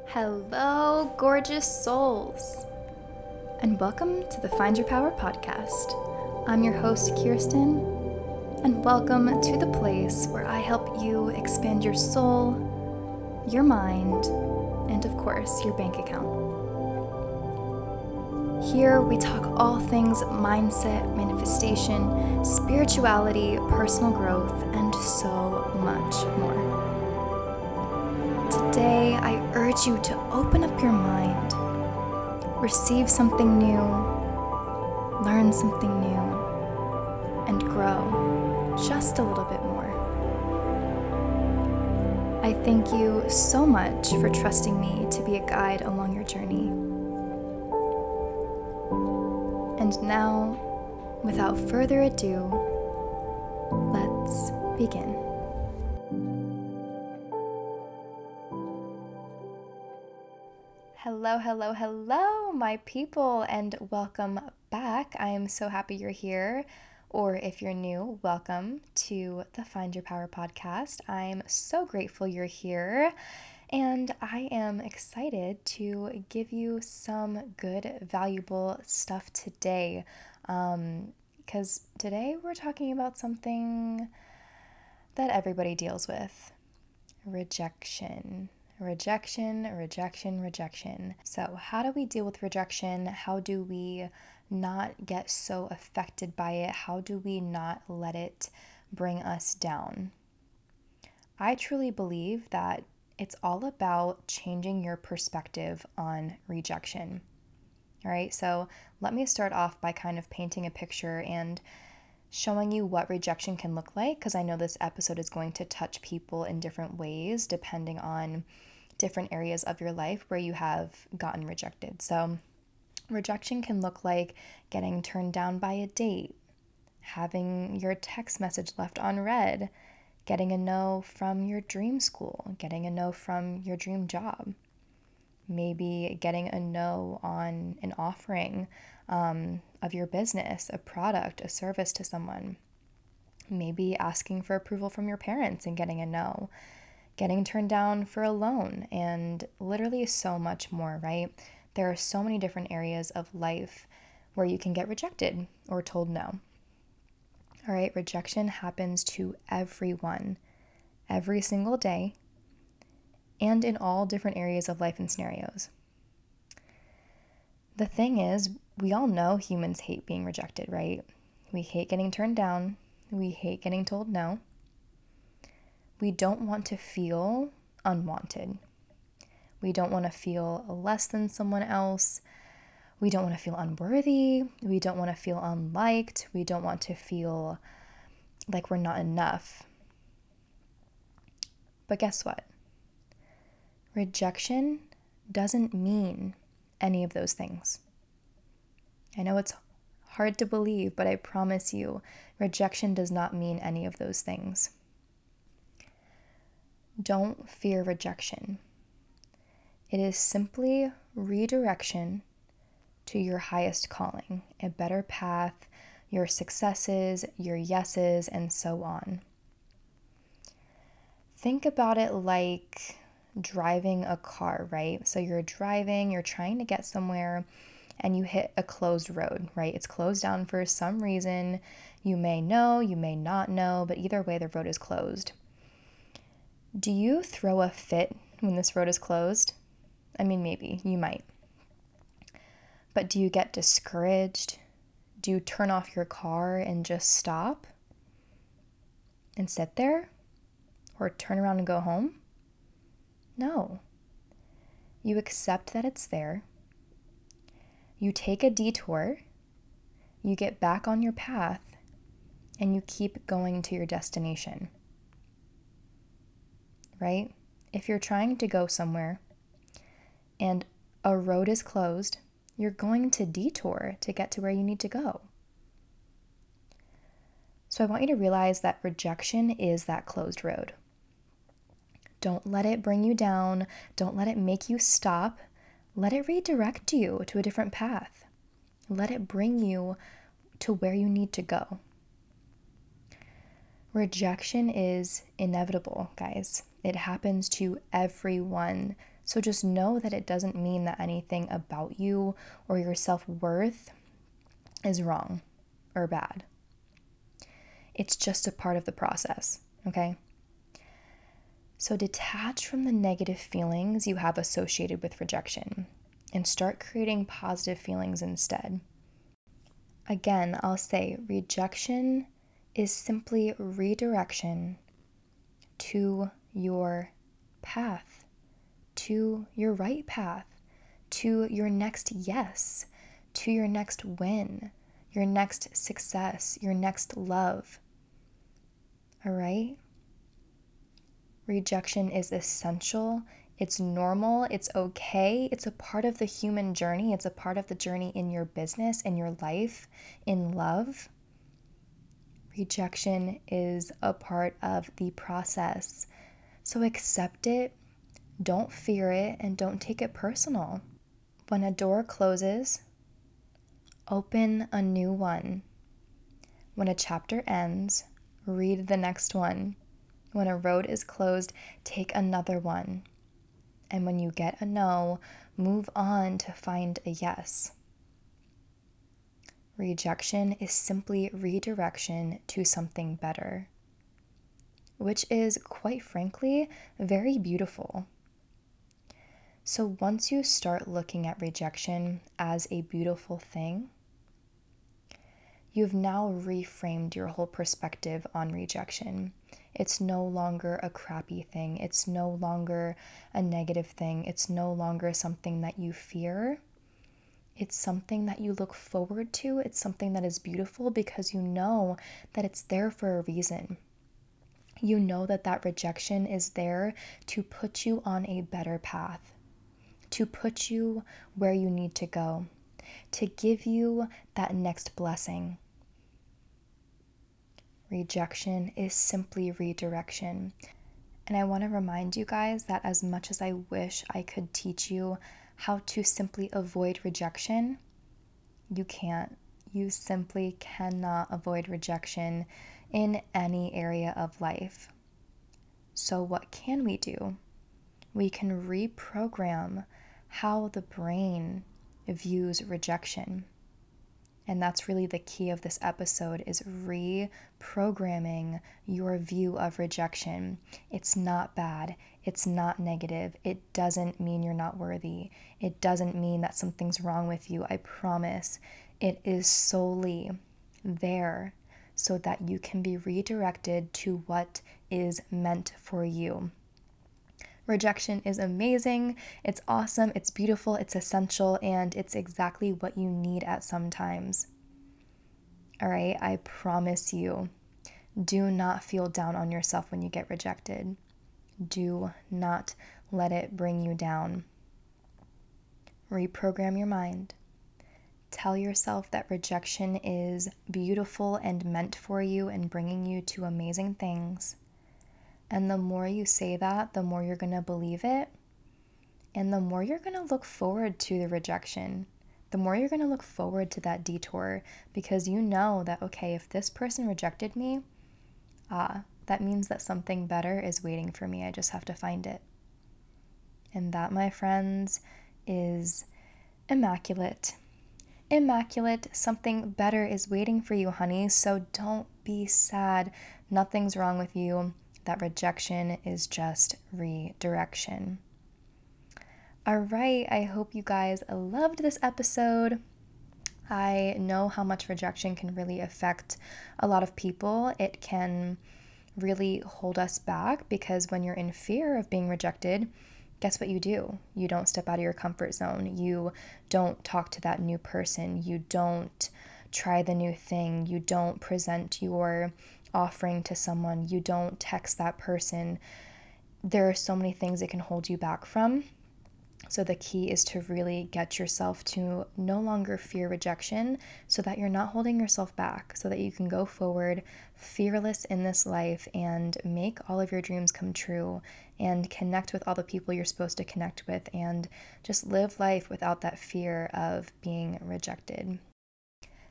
Hello, gorgeous souls, and welcome to the Find Your Power podcast. I'm your host, Kirsten, and welcome to the place where I help you expand your soul, your mind, and of course, your bank account. Here we talk all things mindset, manifestation, spirituality, personal growth, and so much more. Today, I urge you to open up your mind, receive something new, learn something new, and grow just a little bit more. I thank you so much for trusting me to be a guide along your journey. And now, without further ado, let's begin. Hello, my people, and welcome back. I am so happy you're here, or if you're new, welcome to the Find Your Power podcast. I'm so grateful you're here, and I am excited to give you some good, valuable stuff today, because today we're talking about something that everybody deals with: rejection. Rejection. So how do we deal with rejection? How do we not get so affected by it? How do we not let it bring us down? I truly believe that it's all about changing your perspective on rejection. All right, so let me start off by kind of painting a picture and showing you what rejection can look like, because I know this episode is going to touch people in different ways depending on different areas of your life where you have gotten rejected. So rejection can look like getting turned down by a date, having your text message left unread, getting a no from your dream school, getting a no from your dream job, maybe getting a no on an offering of your business, a product, a service to someone, maybe asking for approval from your parents and getting a no, getting turned down for a loan, and literally so much more, right? There are so many different areas of life where you can get rejected or told no. All right, rejection happens to everyone every single day and in all different areas of life and scenarios. The thing is, we all know humans hate being rejected, right? We hate getting turned down. We hate getting told no. We don't want to feel unwanted. We don't want to feel less than someone else. We don't want to feel unworthy. We don't want to feel unliked. We don't want to feel like we're not enough. But guess what? Rejection doesn't mean any of those things. I know it's hard to believe, but I promise you, rejection does not mean any of those things. Don't fear rejection. It is simply redirection to your highest calling, a better path, your successes, your yeses, and so on. Think about it like driving a car, right? So you're driving, you're trying to get somewhere, and you hit a closed road, right? It's closed down for some reason. You may know, you may not know, but either way, the road is closed. Do you throw a fit when this road is closed? I mean, maybe, you might. But do you get discouraged? Do you turn off your car and just stop and sit there? Or turn around and go home? No. You accept that it's there. You take a detour. You get back on your path, and you keep going to your destination. Right? If you're trying to go somewhere and a road is closed, you're going to detour to get to where you need to go. So I want you to realize that rejection is that closed road. Don't let it bring you down. Don't let it make you stop. Let it redirect you to a different path. Let it bring you to where you need to go. Rejection is inevitable, guys. It happens to everyone So just know that it doesn't mean that anything about you or your self-worth is wrong or bad. It's just a part of the process, okay? So detach from the negative feelings you have associated with rejection and start creating positive feelings instead. Again, I'll say rejection is simply redirection to your path, to your right path, to your next yes, to your next win, your next success, your next love. All right? Rejection is essential. It's normal. It's okay. It's a part of the human journey. It's a part of the journey in your business, in your life, in love. Rejection is a part of the process. So accept it, don't fear it, and don't take it personal. When a door closes, open a new one. When a chapter ends, read the next one. When a road is closed, take another one. And when you get a no, move on to find a yes. Rejection is simply redirection to something better, which is, quite frankly, very beautiful. So once you start looking at rejection as a beautiful thing, you've now reframed your whole perspective on rejection. It's no longer a crappy thing. It's no longer a negative thing. It's no longer something that you fear. It's something that you look forward to. It's something that is beautiful because you know that it's there for a reason. You know that that rejection is there to put you on a better path, to put you where you need to go, to give you that next blessing. Rejection is simply redirection. And I want to remind you guys that as much as I wish I could teach you how to simply avoid rejection, you can't. You simply cannot avoid rejection in any area of life. So, what can we do? We can reprogram how the brain views rejection. And that's really the key of this episode, is reprogramming your view of rejection. It's not bad. It's not negative. It doesn't mean you're not worthy. It doesn't mean that something's wrong with you. I promise. It is solely there so that you can be redirected to what is meant for you. Rejection is amazing, it's awesome, it's beautiful, it's essential, and it's exactly what you need at some times. All right, I promise you, do not feel down on yourself when you get rejected. Do not let it bring you down. Reprogram your mind. Tell yourself that rejection is beautiful and meant for you and bringing you to amazing things. And the more you say that, the more you're going to believe it. And the more you're going to look forward to the rejection. The more you're going to look forward to that detour, because you know that, okay, if this person rejected me, that means that something better is waiting for me. I just have to find it. And that, my friends, is immaculate. Immaculate. Something better is waiting for you, honey. So don't be sad. Nothing's wrong with you. That rejection is just redirection. All right, I hope you guys loved this episode. I know how much rejection can really affect a lot of people. It can really hold us back because when you're in fear of being rejected, guess what you do? You don't step out of your comfort zone. You don't talk to that new person. You don't try the new thing. You don't present your offering to someone. You don't text that person. There are so many things it can hold you back from. So the key is to really get yourself to no longer fear rejection so that you're not holding yourself back, so that you can go forward fearless in this life and make all of your dreams come true and connect with all the people you're supposed to connect with and just live life without that fear of being rejected.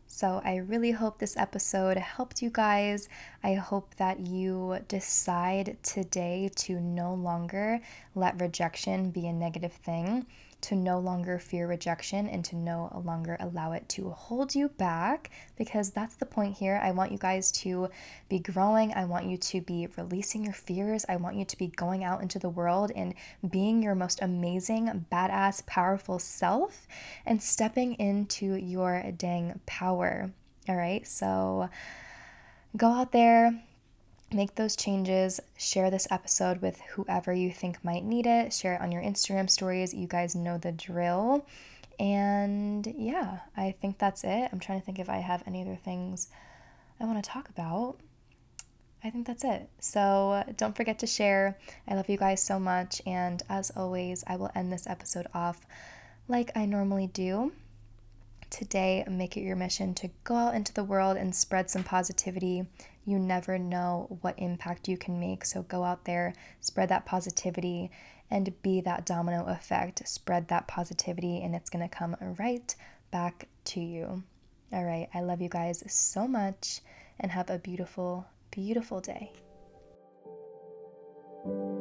So I really hope this episode helped you guys. I hope that you decide today to no longer let rejection be a negative thing, to no longer fear rejection, and to no longer allow it to hold you back, because that's the point here. I want you guys to be growing. I want you to be releasing your fears. I want you to be going out into the world and being your most amazing, badass, powerful self and stepping into your dang power. All right, so go out there, make those changes, share this episode with whoever you think might need it, share it on your Instagram stories. You guys know the drill. And yeah, I think that's it. I'm trying to think if I have any other things I want to talk about. I think that's it. So don't forget to share. I love you guys so much. And as always, I will end this episode off like I normally do. Today, make it your mission to go out into the world and spread some positivity. You never know what impact you can make. So go out there, spread that positivity, and be that domino effect. Spread that positivity, and it's going to come right back to you. All right. I love you guys so much, and have a beautiful, beautiful day.